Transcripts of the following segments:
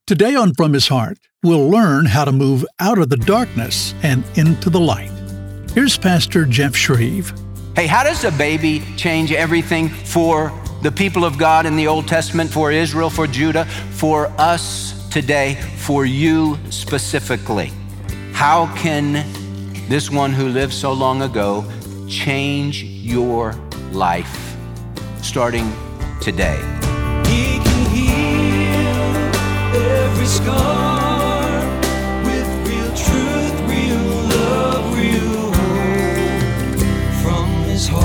Today on From His Heart, we'll learn how to move out of the darkness and into the light. Here's Pastor Jeff Shreve. Hey, how does a baby change everything for the people of God in the Old Testament, for Israel, for Judah, for us today, for you specifically? How can this one who lived so long ago change your life starting today? He can heal every scar with real truth, real love, real hope from His heart.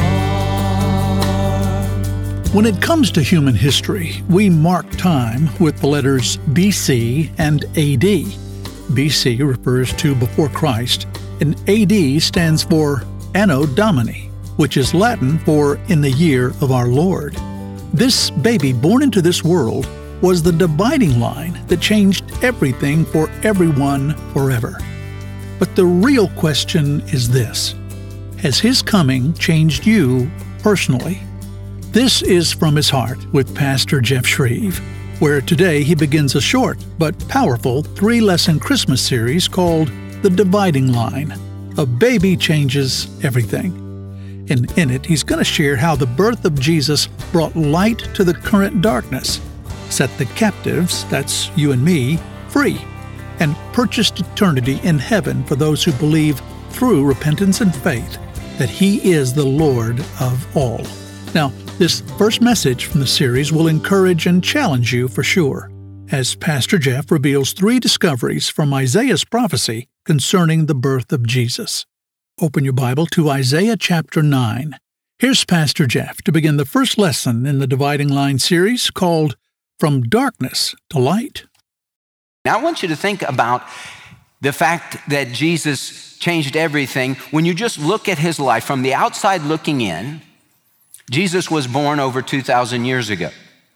When it comes to human history, we mark time with the letters BC and AD. BC refers to before Christ, and AD stands for Anno Domini, which is Latin for in the year of our Lord. This baby born into this world was the dividing line that changed everything for everyone forever. But the real question is this: has His coming changed you personally? This is From His Heart with Pastor Jeff Shreve, where today he begins a short but powerful 3-lesson Christmas series called The Dividing Line. A baby changes everything. And in it, he's going to share how the birth of Jesus brought light to the current darkness, set the captives, that's you and me, free, and purchased eternity in heaven for those who believe through repentance and faith that He is the Lord of all. Now, this first message from the series will encourage and challenge you for sure, as Pastor Jeff reveals 3 discoveries from Isaiah's prophecy concerning the birth of Jesus. Open your Bible to Isaiah chapter 9. Here's Pastor Jeff to begin the first lesson in the Dividing Line series called From Darkness to Light. Now I want you to think about the fact that Jesus changed everything. When you just look at His life from the outside looking in, Jesus was born over 2,000 years ago.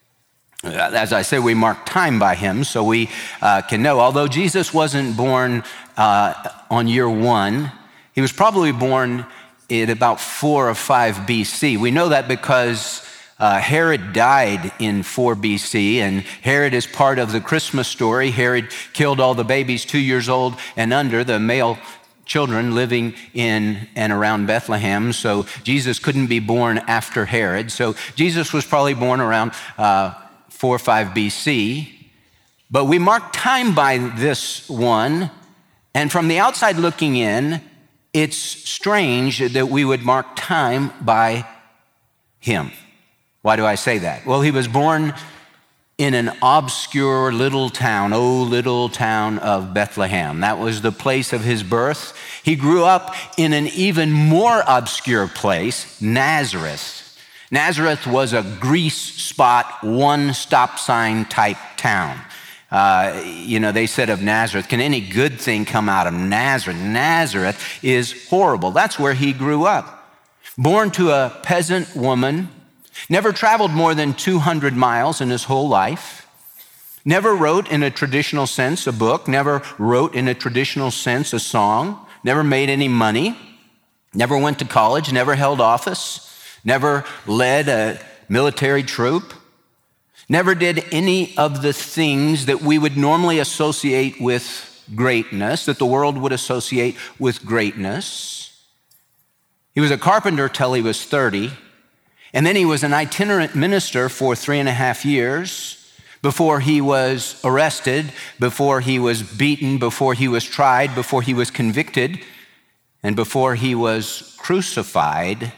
As I say, we mark time by Him so we can know. Although Jesus wasn't born on year 1, He was probably born at about 4 or 5 BC. We know that because Herod died in 4 BC, and Herod is part of the Christmas story. Herod killed all the babies 2 years old and under, the male children living in and around Bethlehem. So Jesus couldn't be born after Herod. So Jesus was probably born around 4 or 5 BC. But we mark time by this one, and from the outside looking in, it's strange that we would mark time by Him. Why do I say that? Well, He was born in an obscure little town, little town of Bethlehem. That was the place of His birth. He grew up in an even more obscure place, Nazareth. Nazareth was a grease spot, one stop sign type town. They said of Nazareth, can any good thing come out of Nazareth? Nazareth is horrible. That's where He grew up. Born to a peasant woman, never traveled more than 200 miles in his whole life, never wrote in a traditional sense a book, never wrote in a traditional sense a song, never made any money, never went to college, never held office, never led a military troop, never did any of the things that we would normally associate with greatness, that the world would associate with greatness. He was a carpenter till he was 30, and then he was an itinerant minister for 3.5 years before he was arrested, before he was beaten, before he was tried, before he was convicted, and before he was crucified.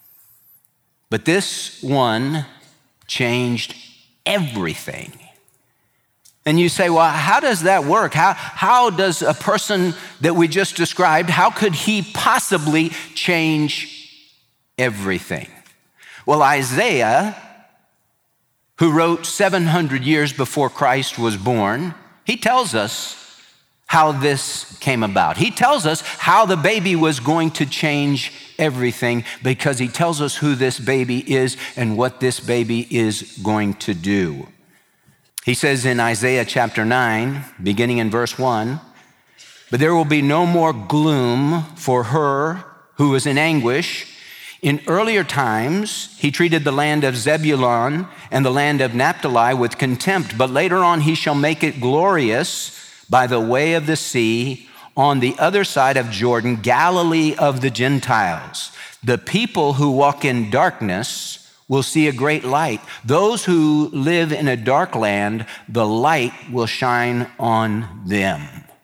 But this one changed everything. And you say, well, how does that work? How does a person that we just described, how could he possibly change everything? Well, Isaiah, who wrote 700 years before Christ was born, he tells us how this came about. He tells us how the baby was going to change everything, because he tells us who this baby is and what this baby is going to do. He says in Isaiah chapter 9, beginning in verse 1, "But there will be no more gloom for her who is in anguish. In earlier times, he treated the land of Zebulun and the land of Naphtali with contempt, but later on he shall make it glorious by the way of the sea on the other side of Jordan, Galilee of the Gentiles. The people who walk in darkness will see a great light. Those who live in a dark land, the light will shine on them.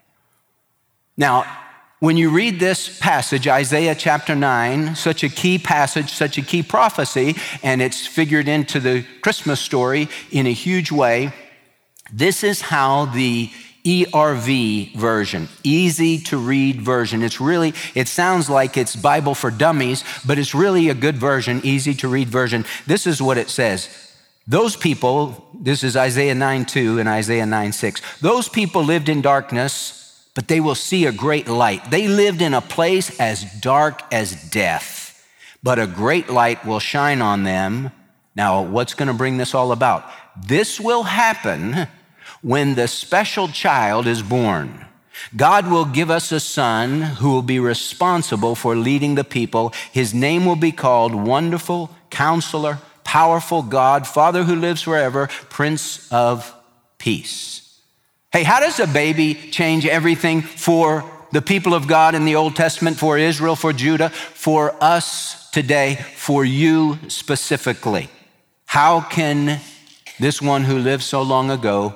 Now, when you read this passage, Isaiah chapter 9, such a key passage, such a key prophecy, and it's figured into the Christmas story in a huge way, this is how the ERV version, easy to read version. It sounds like it's Bible for dummies, but it's really a good version, easy to read version. This is what it says. Those people, this is Isaiah 9:2 and Isaiah 9:6. Those people lived in darkness, but they will see a great light. They lived in a place as dark as death, but a great light will shine on them. Now, what's going to bring this all about? This will happen when the special child is born. God will give us a son who will be responsible for leading the people. His name will be called Wonderful Counselor, Powerful God, Father who lives forever, Prince of Peace. Hey, how does a baby change everything for the people of God in the Old Testament, for Israel, for Judah, for us today, for you specifically? How can this one who lived so long ago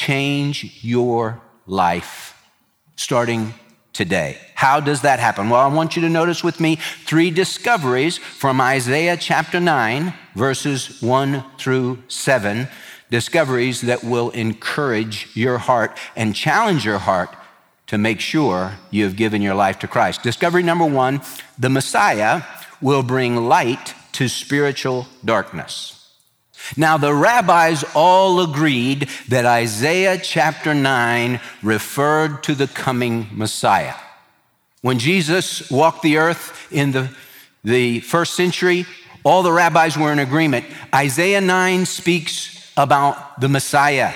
change your life starting today? How does that happen? Well, I want you to notice with me 3 discoveries from Isaiah chapter 9, verses 1 through 7. Discoveries that will encourage your heart and challenge your heart to make sure you have given your life to Christ. Discovery number 1, the Messiah will bring light to spiritual darkness. Now, the rabbis all agreed that Isaiah chapter 9 referred to the coming Messiah. When Jesus walked the earth in the first century, all the rabbis were in agreement. Isaiah 9 speaks about the Messiah.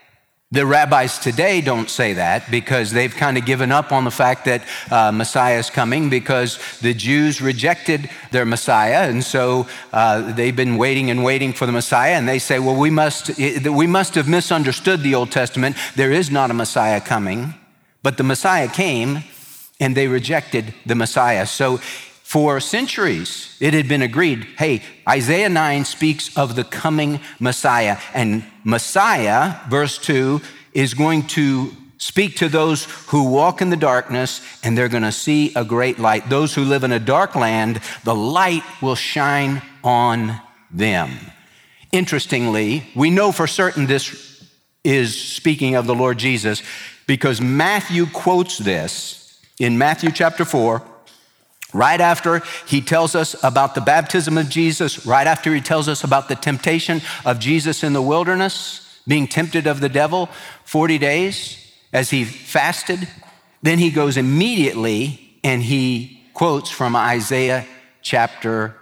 The rabbis today don't say that because they've kind of given up on the fact that Messiah is coming because the Jews rejected their Messiah. And so they've been waiting and waiting for the Messiah. And they say, well, we must have misunderstood the Old Testament. There is not a Messiah coming. But the Messiah came and they rejected the Messiah. So for centuries, it had been agreed, hey, Isaiah 9 speaks of the coming Messiah. And Messiah, verse 2, is going to speak to those who walk in the darkness, and they're going to see a great light. Those who live in a dark land, the light will shine on them. Interestingly, we know for certain this is speaking of the Lord Jesus because Matthew quotes this in Matthew chapter 4, right after he tells us about the baptism of Jesus, right after he tells us about the temptation of Jesus in the wilderness, being tempted of the devil 40 days as he fasted. Then he goes immediately and he quotes from Isaiah chapter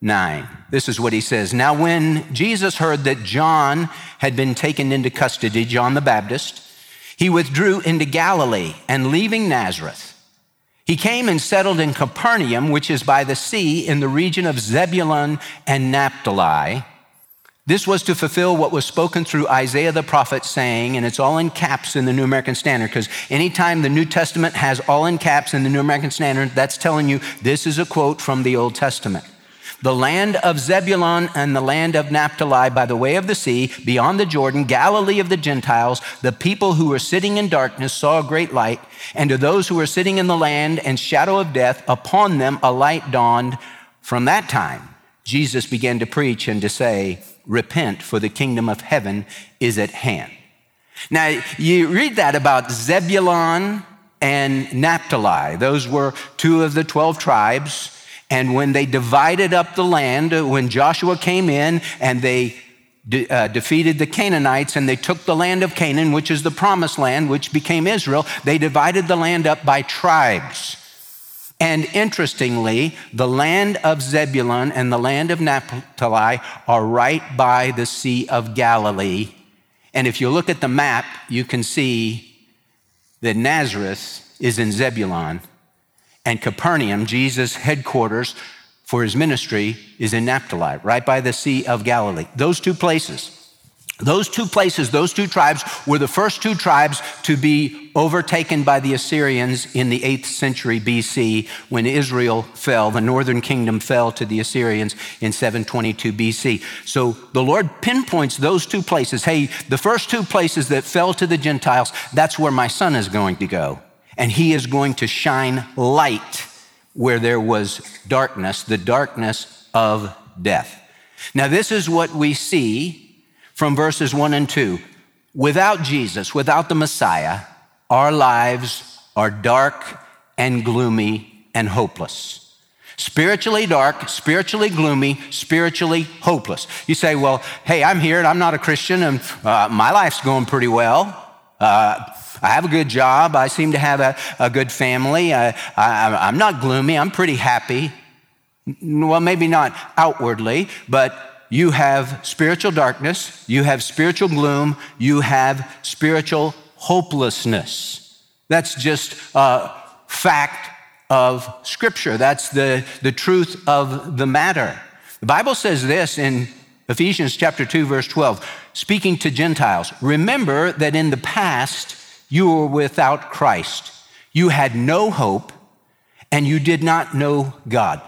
9. This is what he says. Now, when Jesus heard that John had been taken into custody, John the Baptist, he withdrew into Galilee, and leaving Nazareth, he came and settled in Capernaum, which is by the sea in the region of Zebulun and Naphtali. This was to fulfill what was spoken through Isaiah the prophet, saying, and it's all in caps in the New American Standard, because anytime the New Testament has all in caps in the New American Standard, that's telling you this is a quote from the Old Testament. The land of Zebulun and the land of Naphtali by the way of the sea, beyond the Jordan, Galilee of the Gentiles, the people who were sitting in darkness saw a great light, and to those who were sitting in the land and shadow of death, upon them a light dawned. From that time, Jesus began to preach and to say, repent, for the kingdom of heaven is at hand. Now, you read that about Zebulun and Naphtali. Those were 2 of the 12 tribes. And when they divided up the land, when Joshua came in and they defeated the Canaanites and they took the land of Canaan, which is the promised land, which became Israel, they divided the land up by tribes. And interestingly, the land of Zebulun and the land of Naphtali are right by the Sea of Galilee. And if you look at the map, you can see that Nazareth is in Zebulun. And Capernaum, Jesus' headquarters for his ministry is in Naphtali, right by the Sea of Galilee. Those two places, those two tribes were the first two tribes to be overtaken by the Assyrians in the 8th century BC when Israel fell. The northern kingdom fell to the Assyrians in 722 BC. So the Lord pinpoints those two places. Hey, the first two places that fell to the Gentiles, that's where my son is going to go. And he is going to shine light where there was darkness, the darkness of death. Now, this is what we see from verses 1 and 2. Without Jesus, without the Messiah, our lives are dark and gloomy and hopeless. Spiritually dark, spiritually gloomy, spiritually hopeless. You say, well, hey, I'm here and I'm not a Christian and my life's going pretty well. I have a good job. I seem to have a good family. I'm not gloomy. I'm pretty happy. Well, maybe not outwardly, but you have spiritual darkness, you have spiritual gloom, you have spiritual hopelessness. That's just a fact of Scripture. That's the truth of the matter. The Bible says this in Ephesians chapter 2, verse 12, speaking to Gentiles, remember that in the past you were without Christ. You had no hope and you did not know God.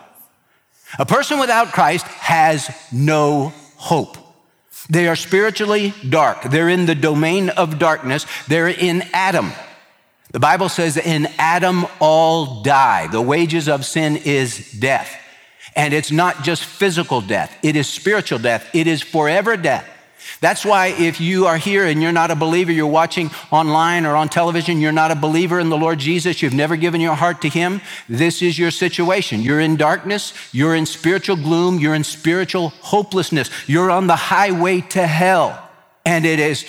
A person without Christ has no hope. They are spiritually dark. They're in the domain of darkness. They're in Adam. The Bible says in Adam all die. The wages of sin is death. And it's not just physical death. It is spiritual death. It is forever death. That's why if you are here and you're not a believer, you're watching online or on television, you're not a believer in the Lord Jesus, you've never given your heart to him, this is your situation. You're in darkness, you're in spiritual gloom, you're in spiritual hopelessness. You're on the highway to hell. And it is,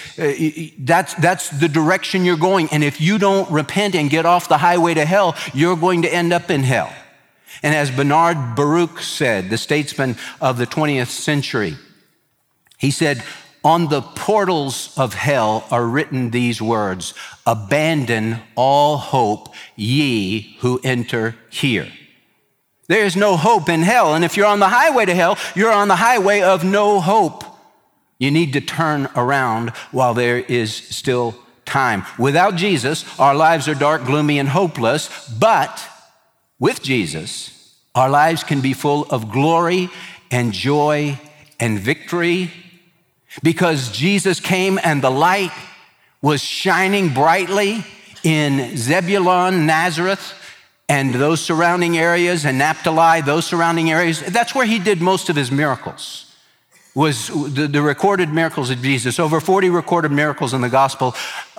that's the direction you're going. And if you don't repent and get off the highway to hell, you're going to end up in hell. And as Bernard Baruch said, the statesman of the 20th century, he said, on the portals of hell are written these words, abandon all hope, ye who enter here. There is no hope in hell. And if you're on the highway to hell, you're on the highway of no hope. You need to turn around while there is still time. Without Jesus, our lives are dark, gloomy, and hopeless. But with Jesus, our lives can be full of glory and joy and victory. Because Jesus came and the light was shining brightly in Zebulun, Nazareth, and those surrounding areas, and Naphtali, those surrounding areas. That's where he did most of his miracles, was the recorded miracles of Jesus. Over 40 recorded miracles in the gospel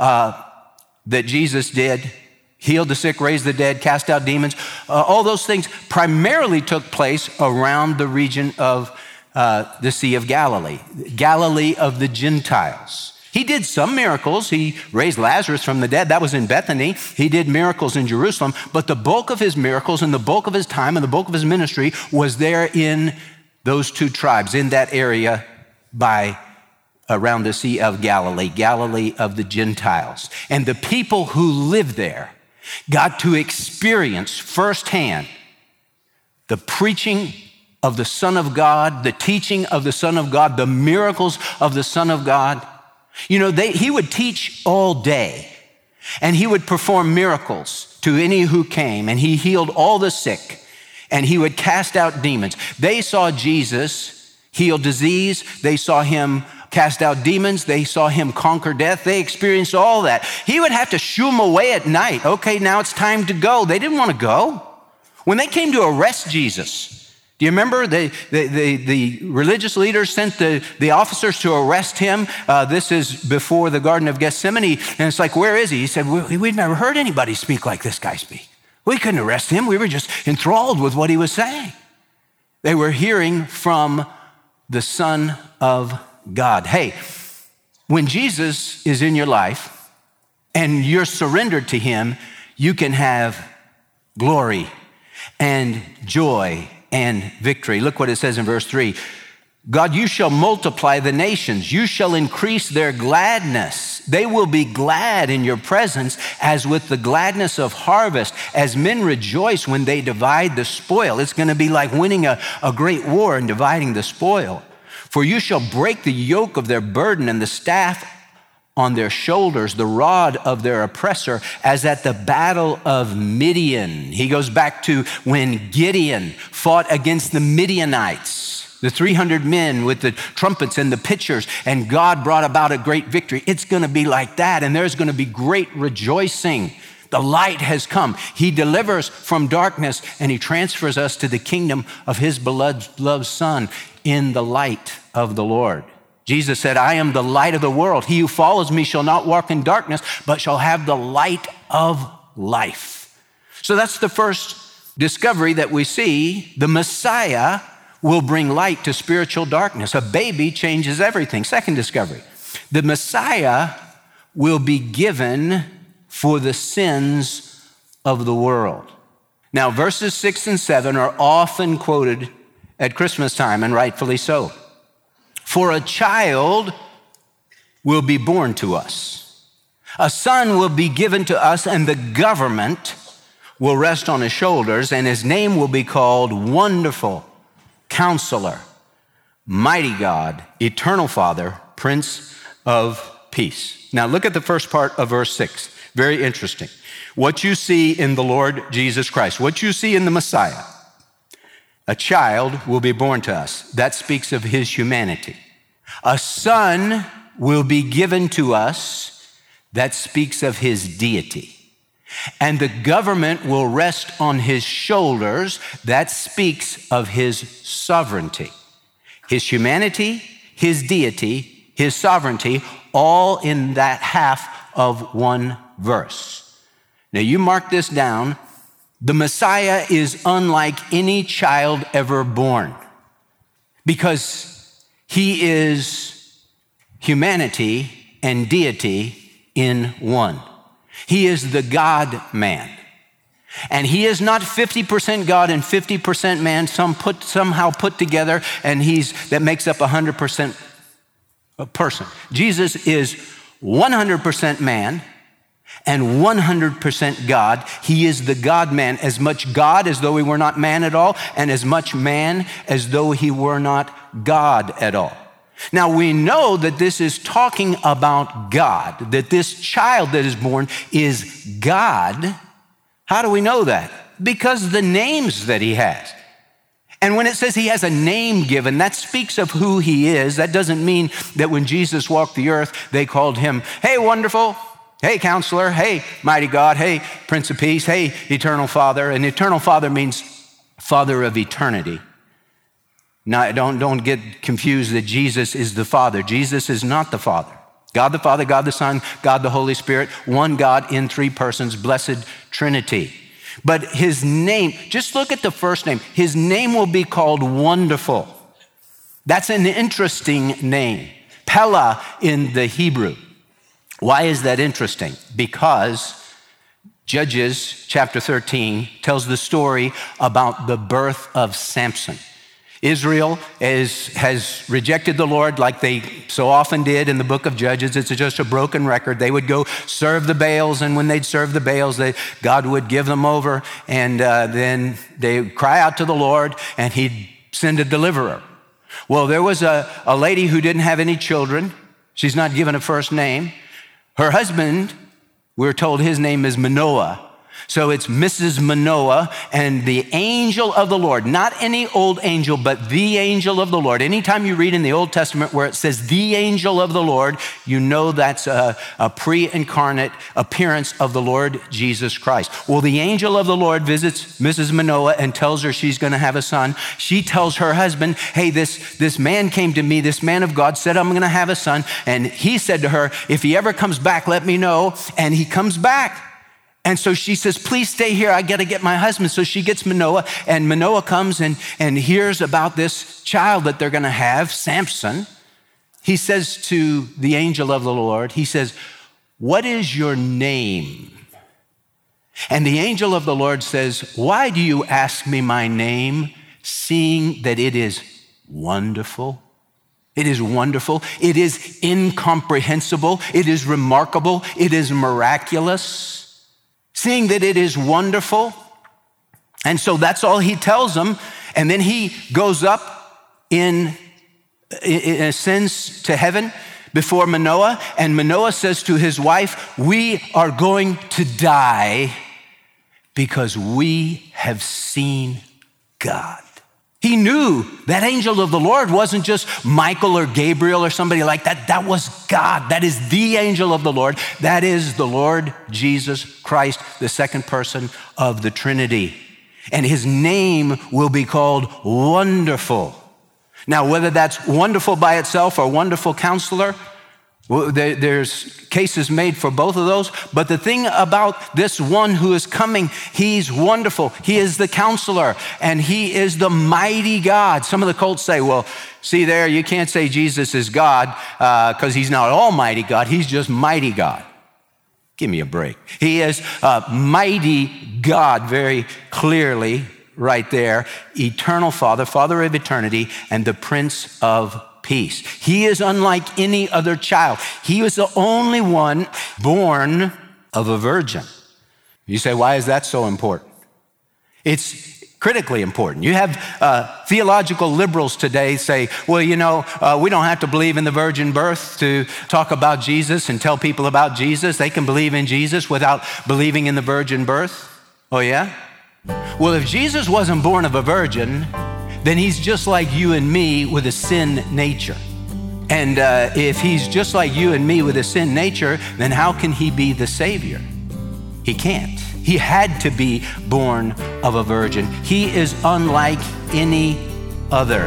that Jesus did. Healed the sick, raised the dead, cast out demons. All those things primarily took place around the region of the Sea of Galilee, Galilee of the Gentiles. He did some miracles. He raised Lazarus from the dead. That was in Bethany. He did miracles in Jerusalem. But the bulk of his miracles and the bulk of his time and the bulk of his ministry was there in those two tribes, in that area around the Sea of Galilee, Galilee of the Gentiles. And the people who lived there got to experience firsthand the preaching of the Son of God, the teaching of the Son of God, the miracles of the Son of God. You know, he would teach all day and he would perform miracles to any who came, and he healed all the sick and he would cast out demons. They saw Jesus heal disease. They saw him cast out demons. They saw him conquer death. They experienced all that. He would have to shoo them away at night. Okay, now it's time to go. They didn't want to go. When they came to arrest Jesus, do you remember the religious leaders sent the officers to arrest him? This is before the Garden of Gethsemane. And it's like, where is he? He said, we've never heard anybody speak like this guy speak. We couldn't arrest him. We were just enthralled with what he was saying. They were hearing from the Son of God. Hey, when Jesus is in your life and you're surrendered to him, you can have glory and joy and victory. Look what it says in verse 3. God, you shall multiply the nations. You shall increase their gladness They will be glad in your presence as with the gladness of harvest, as men rejoice when they divide the spoil. It's going to be like winning a great war and dividing the spoil. For you shall break the yoke of their burden and the staff on their shoulders, the rod of their oppressor, as at the battle of Midian. He goes back to when Gideon fought against the Midianites, the 300 men with the trumpets and the pitchers, and God brought about a great victory. It's going to be like that, and there's going to be great rejoicing. The light has come. He delivers from darkness, and he transfers us to the kingdom of his beloved Son in the light of the Lord. Jesus said, I am the light of the world. He who follows me shall not walk in darkness, but shall have the light of life. So that's the first discovery that we see. The Messiah will bring light to spiritual darkness. A baby changes everything. Second discovery, the Messiah will be given for the sins of the world. Now, verses 6 and 7 are often quoted at Christmas time, and rightfully so. For a child will be born to us. A son will be given to us, and the government will rest on his shoulders, and his name will be called Wonderful, Counselor, Mighty God, Eternal Father, Prince of Peace. Now look at the first part of verse 6. Very interesting. What you see in the Lord Jesus Christ, what you see in the Messiah. A child will be born to us. That speaks of his humanity. A son will be given to us. That speaks of his deity. And the government will rest on his shoulders. That speaks of his sovereignty. His humanity, his deity, his sovereignty, all in that half of one verse. Now you mark this down. The Messiah is unlike any child ever born because he is humanity and deity in one. He is the God-man. And he is not 50% God and 50% man, somehow put together, and that makes up 100% a person. Jesus is 100% man and 100% God. He is the God-man, as much God as though he were not man at all, and as much man as though he were not God at all. Now we know that this is talking about God, that this child that is born is God. How do we know that? Because the names that he has. And when it says he has a name given, that speaks of who he is. That doesn't mean that when Jesus walked the earth, they called him, hey, Wonderful, hey, Counselor, hey, Mighty God, hey, Prince of Peace, hey, Eternal Father. And Eternal Father means Father of eternity. Now, don't get confused that Jesus is the Father. Jesus is not the Father. God the Father, God the Son, God the Holy Spirit, one God in three persons, blessed Trinity. But his name, just look at the first name. His name will be called Wonderful. That's an interesting name. Pella in the Hebrew. Why is that interesting? Because Judges chapter 13 tells the story about the birth of Samson. Israel has rejected the Lord like they so often did in the book of Judges. It's just a broken record. They would go serve the Baals, and when they'd serve the Baals, God would give them over, and then they would cry out to the Lord, and he'd send a deliverer. Well, there was a lady who didn't have any children. She's not given a first name. Her husband, we're told his name is Manoah. So it's Mrs. Manoah, and the angel of the Lord, not any old angel, but the angel of the Lord. Anytime you read in the Old Testament where it says the angel of the Lord, you know that's a pre-incarnate appearance of the Lord Jesus Christ. Well, the angel of the Lord visits Mrs. Manoah and tells her she's going to have a son. She tells her husband, hey, this man came to me, this man of God said I'm going to have a son. And he said to her, if he ever comes back, let me know. And he comes back. And so she says, please stay here. I got to get my husband. So she gets Manoah, and Manoah comes and hears about this child that they're going to have, Samson. He says to the angel of the Lord, he says, what is your name? And the angel of the Lord says, why do you ask me my name, seeing that it is wonderful? It is wonderful. It is incomprehensible. It is remarkable. It is miraculous. Seeing that it is wonderful. And so that's all he tells them. And then he goes up in ascends to heaven before Manoah. And Manoah says to his wife, we are going to die because we have seen God. He knew that angel of the Lord wasn't just Michael or Gabriel or somebody like that. That was God. That is the angel of the Lord. That is the Lord Jesus Christ, the second person of the Trinity. And his name will be called Wonderful. Now, whether that's wonderful by itself or Wonderful Counselor, there's cases made for both of those. But the thing about this one who is coming, he's wonderful. He is the counselor and he is the mighty God. Some of the cults say, well, see there, you can't say Jesus is God because he's not almighty God. He's just mighty God. Give me a break. He is mighty God, very clearly right there. Eternal Father, Father of eternity, and the Prince of Peace. He is unlike any other child. He was the only one born of a virgin. You say, why is that so important? It's critically important. You have theological liberals today say, well, you know, we don't have to believe in the virgin birth to talk about Jesus and tell people about Jesus. They can believe in Jesus without believing in the virgin birth. Oh, yeah? Well, if Jesus wasn't born of a virgin, then he's just like you and me with a sin nature. And if he's just like you and me with a sin nature, then how can he be the Savior? He can't. He had to be born of a virgin. He is unlike any other.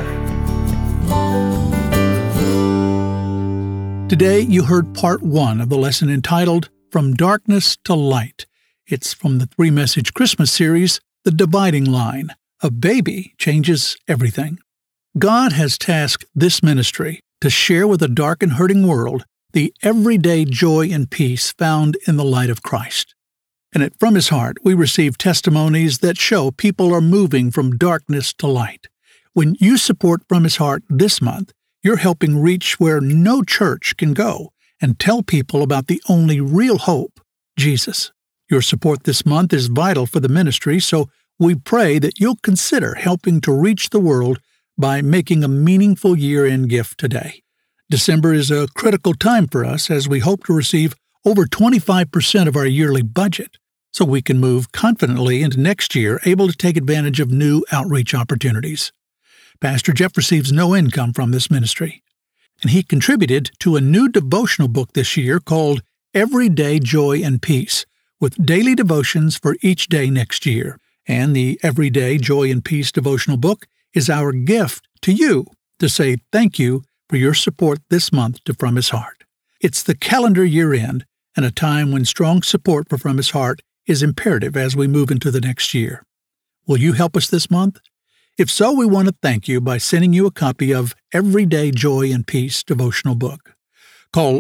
Today, you heard part 1 of the lesson entitled From Darkness to Light. It's from the 3-message Christmas series, The Dividing Line. A baby changes everything. God has tasked this ministry to share with a dark and hurting world the everyday joy and peace found in the light of Christ. And at From His Heart, we receive testimonies that show people are moving from darkness to light. When you support From His Heart this month, you're helping reach where no church can go and tell people about the only real hope, Jesus. Your support this month is vital for the ministry, so we pray that you'll consider helping to reach the world by making a meaningful year-end gift today. December is a critical time for us as we hope to receive over 25% of our yearly budget, so we can move confidently into next year able to take advantage of new outreach opportunities. Pastor Jeff receives no income from this ministry, and he contributed to a new devotional book this year called Everyday Joy and Peace, with daily devotions for each day next year. And the Everyday Joy and Peace devotional book is our gift to you to say thank you for your support this month to From His Heart. It's the calendar year end and a time when strong support for From His Heart is imperative as we move into the next year. Will you help us this month? If so, we want to thank you by sending you a copy of Everyday Joy and Peace devotional book. Call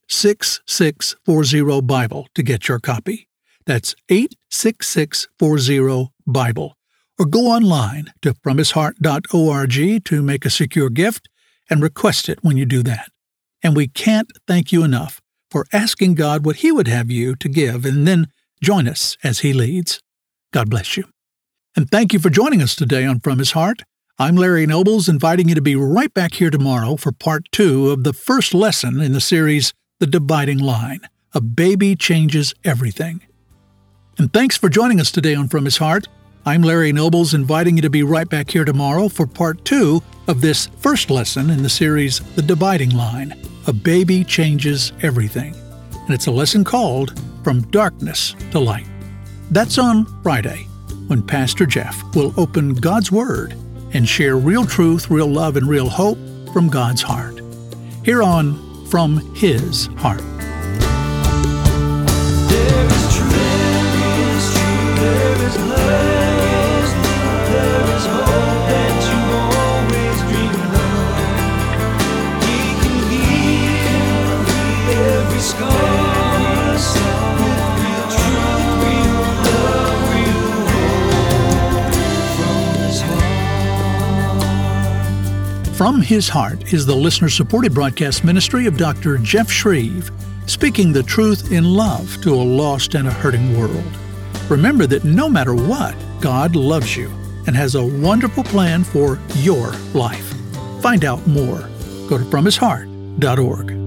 86640-BIBLE to get your copy. That's 86640-BIBLE. Or go online to fromhisheart.org to make a secure gift and request it when you do that. And we can't thank you enough for asking God what He would have you to give and then join us as He leads. God bless you. And thank you for joining us today on From His Heart. I'm Larry Nobles, inviting you to be right back here tomorrow for part 2 of the first lesson in the series, The Dividing Line. A baby changes everything. And thanks for joining us today on From His Heart. I'm Larry Nobles, inviting you to be right back here tomorrow for part 2 of this first lesson in the series, The Dividing Line. A baby changes everything. And it's a lesson called From Darkness to Light. That's on Friday, when Pastor Jeff will open God's Word and share real truth, real love, and real hope from God's heart. Here on From His Heart. There is truth, there is love, there is hope that you always dreamed of. He can heal every scar with real truth, real love, real hope from His heart. From His Heart is the listener-supported broadcast ministry of Dr. Jeff Shreve, speaking the truth in love to a lost and a hurting world. Remember that no matter what, God loves you and has a wonderful plan for your life. Find out more. Go to FromHisHeart.org.